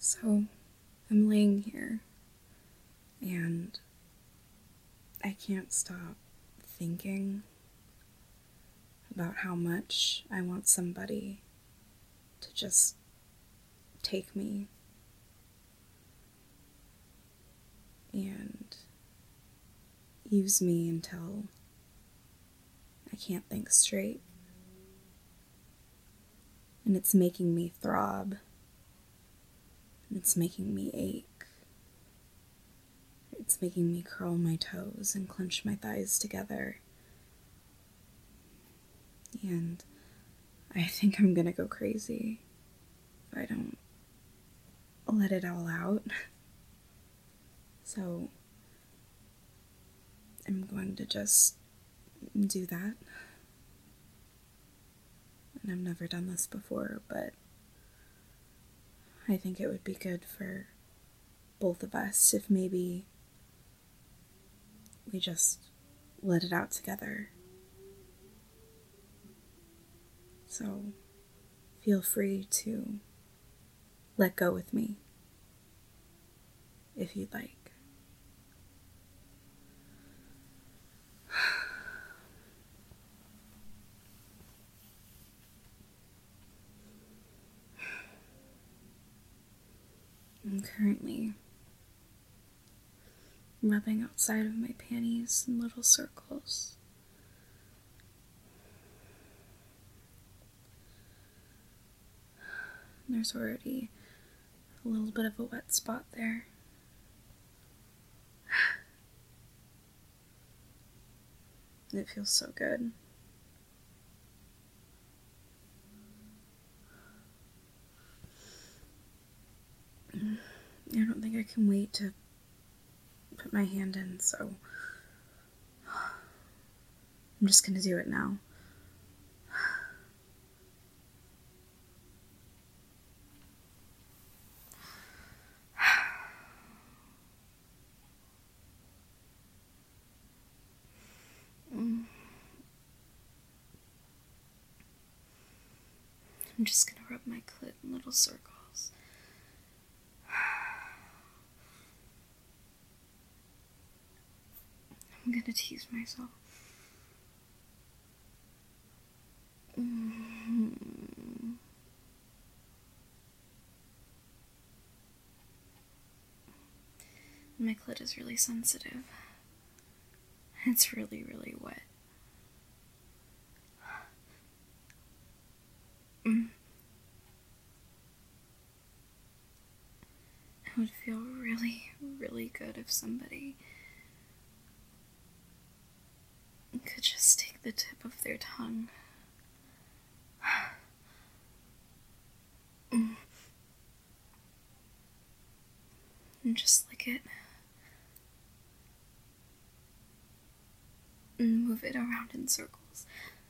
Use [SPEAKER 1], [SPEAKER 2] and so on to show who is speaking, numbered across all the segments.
[SPEAKER 1] So I'm laying here and I can't stop thinking about how much I want somebody to just take me and use me until I can't think straight. And it's making me throb. And it's making me ache. It's making me curl my toes and clench my thighs together. And I think I'm gonna go crazy if I don't let it all out. So I'm going to just do that. And I've never done this before, but I think it would be good for both of us if maybe we just let it out together. So feel free to let go with me if you'd like. I'm currently rubbing outside of my panties in little circles. There's already a little bit of a wet spot there. It feels so good. I don't think I can wait to put my hand in, so I'm just gonna do it now. I'm just gonna rub my clit in little circles. I'm gonna tease myself. My clit is really sensitive. It's really, really wet. It would feel really, really good if somebody could just take the tip of their tongue and just lick it and move it around in circles.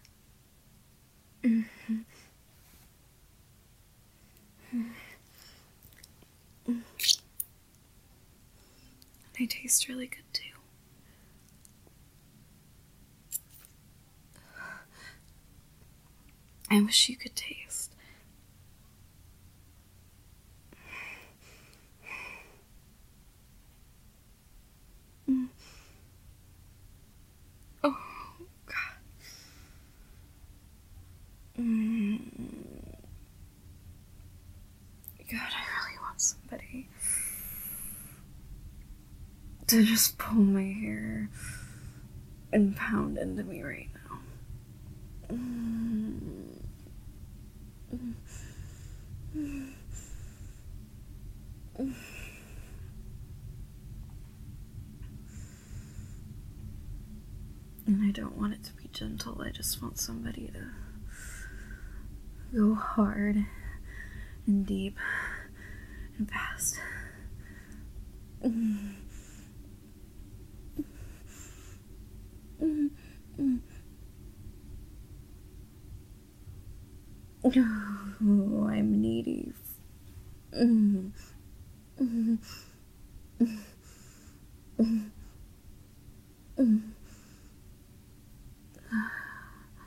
[SPEAKER 1] They taste really good too. I wish you could taste. Oh, God. God, I really want somebody to just pull my hair and pound into me right now. And I don't want it to be gentle, I just want somebody to go hard and deep and fast. Oh, I'm needy.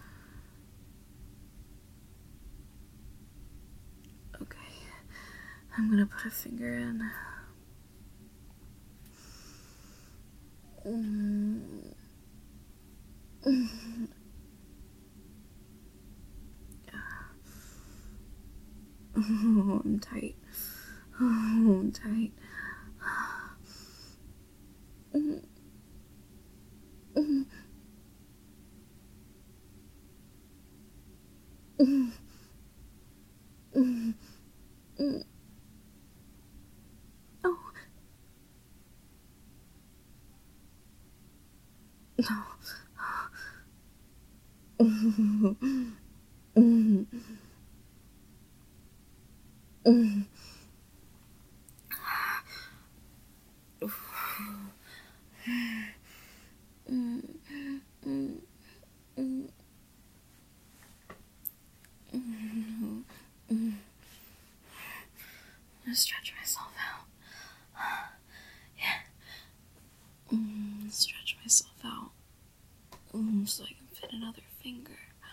[SPEAKER 1] Okay. I'm gonna put a finger in. Oh, I'm tight. Oh, I'm tight. Oh. No. I'm gonna stretch myself out. Yeah. Stretch myself out. So I can fit another finger.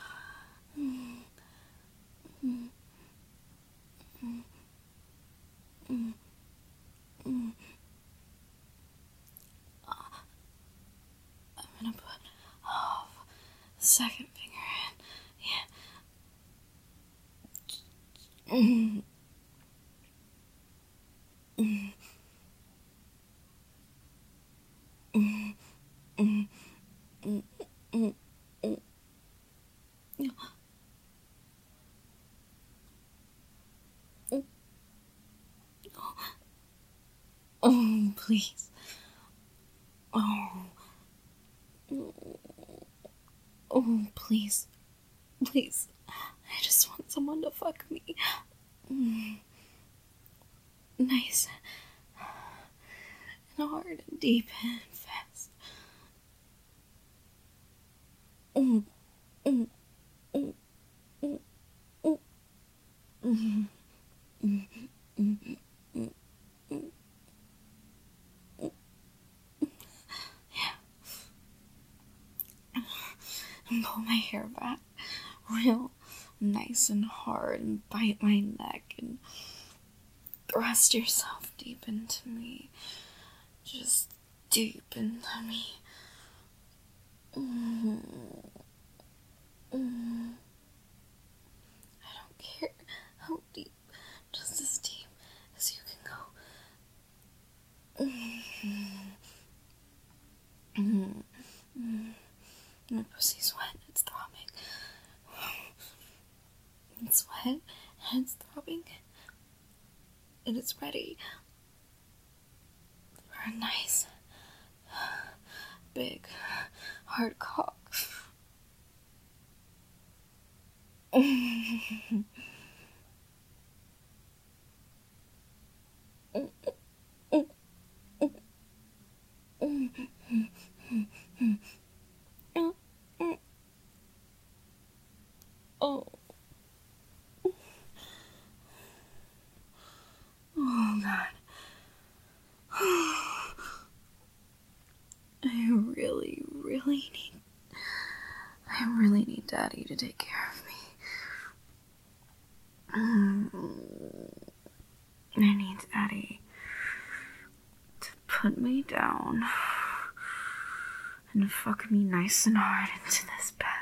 [SPEAKER 1] I'm gonna put the second finger in. Oh, please. Oh. Oh, please. Please. I just want someone to fuck me. Nice. And hard and deep and fast. And pull my hair back real nice and hard and bite my neck and thrust yourself deep into me. Just deep into me. I don't care how deep, just as deep as you can go. My pussy's wet, it's throbbing. It's wet, and it's throbbing, and it's ready for a nice, big, hard cock. Oh. Oh, God. I really need Daddy to take care of me. I need Daddy to put me down and fuck me nice and hard into this bed.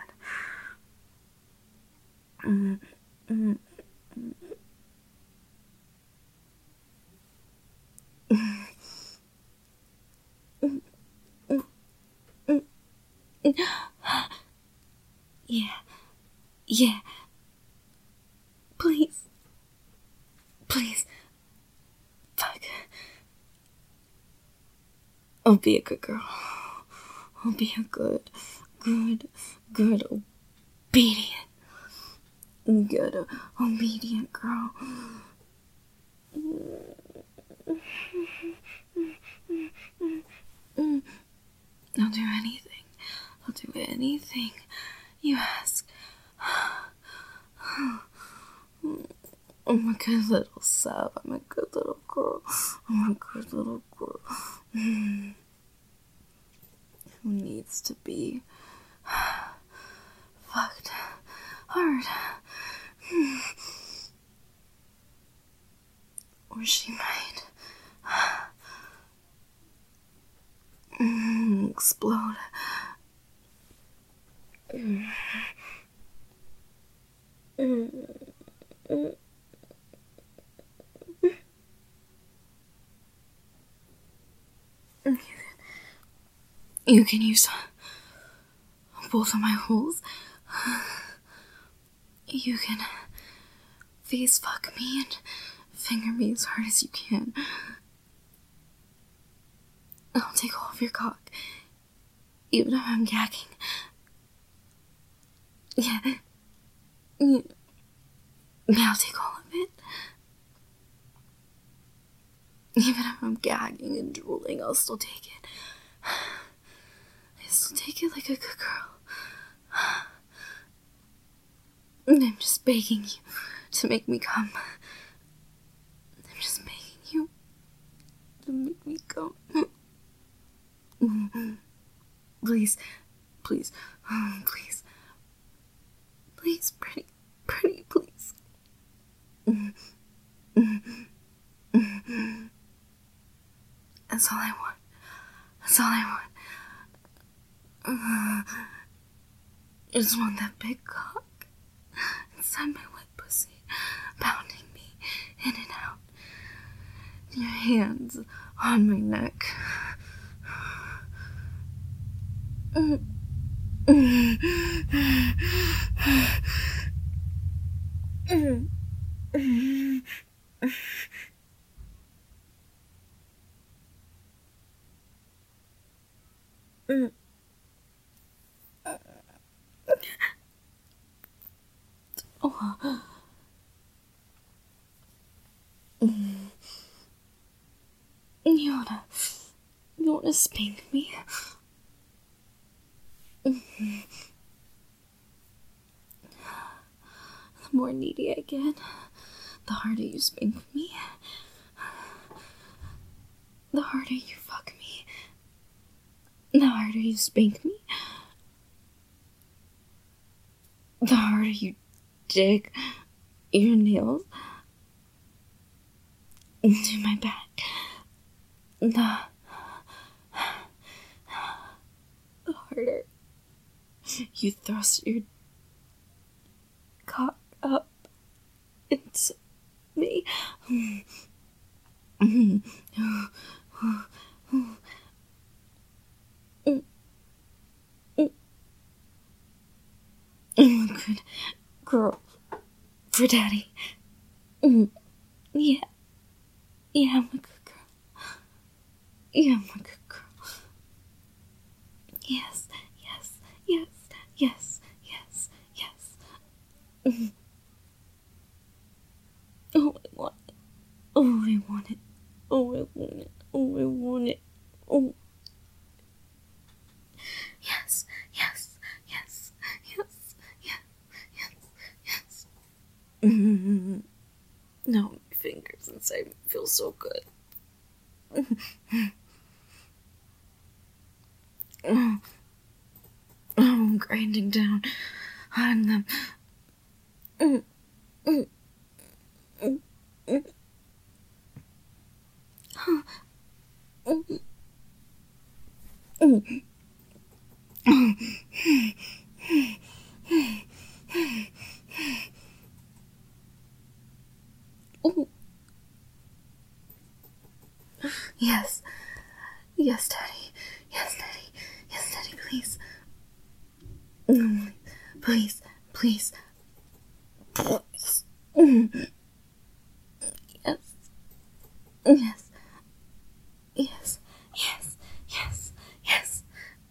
[SPEAKER 1] Yeah. Please. Fuck. I'll be a good girl. I'll be a good, obedient girl. I'll do anything you ask. I'm a good little sub. I'm a good little girl. Who needs to be fucked hard. Or she might explode. You can use both of my holes. You can face fuck me and finger me as hard as you can. I'll take all of your cock, even if I'm gagging. Yeah. I'll take all of it. Even if I'm gagging and drooling, I'll still take it. I still take it like a good girl. And I'm just begging you to make me come. I'm just begging you to make me come. Please, please, please. Please, pretty, please. That's all I want. That's all I want. I just want that big cock inside my wet pussy, pounding me in and out. Your hands on my neck. You wanna spank me? The more needy I get, the harder you spank me. The harder you fuck me. The harder you spank me. The harder you dig your nails into my back. The harder you thrust your cock up into me. I'm a good girl for daddy. Yeah, I'm a good girl. Yeah, I'm a good girl. Yes. Oh, I want it. Oh, I want it. Oh, I want it. Oh, I want it. Oh. Yes. Now my fingers inside me feel so good. I'm grinding down on them. Yes, Daddy. Yes, Daddy, please. Please. Yes.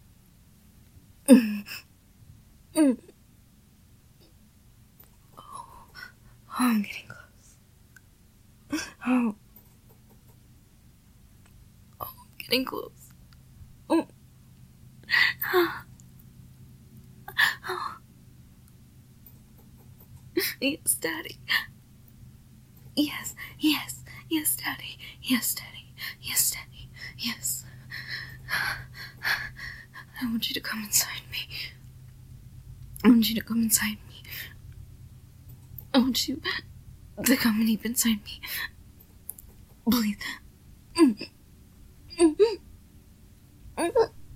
[SPEAKER 1] Oh, I'm getting close. Oh, I'm getting close. Oh. Yes, Daddy. Yes, Daddy. Yes, Daddy. Yes. I want you to come inside me. I want you to come deep inside me. Please. I'm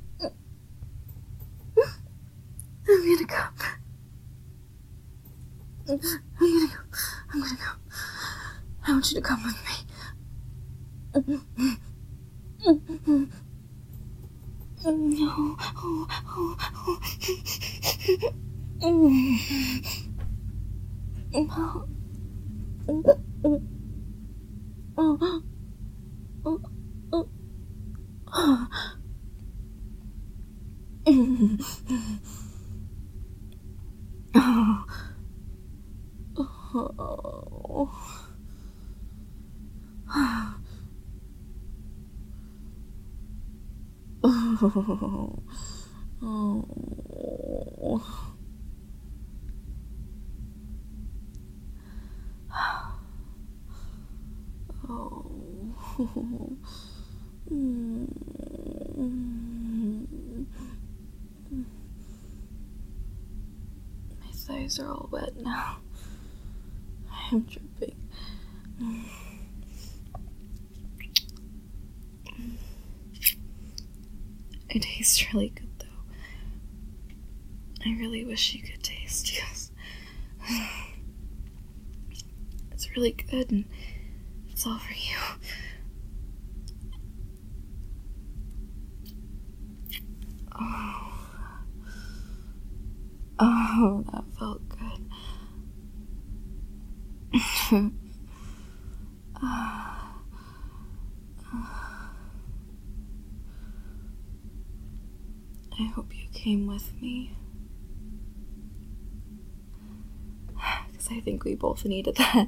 [SPEAKER 1] gonna go. I'm gonna go. I'm gonna go. I want you to come with me. No. My thighs are all wet now. I'm dripping. It tastes really good, though. I really wish you could taste, because it's really good, and it's all for you. Oh, that felt good. I hope you came with me, because I think we both needed that.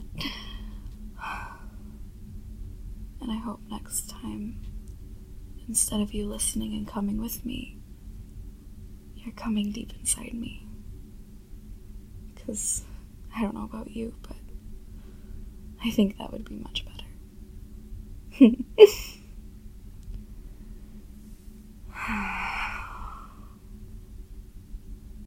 [SPEAKER 1] And I hope next time, instead of you listening and coming with me, you're coming deep inside me. Because I don't know about you, but I think that would be much better.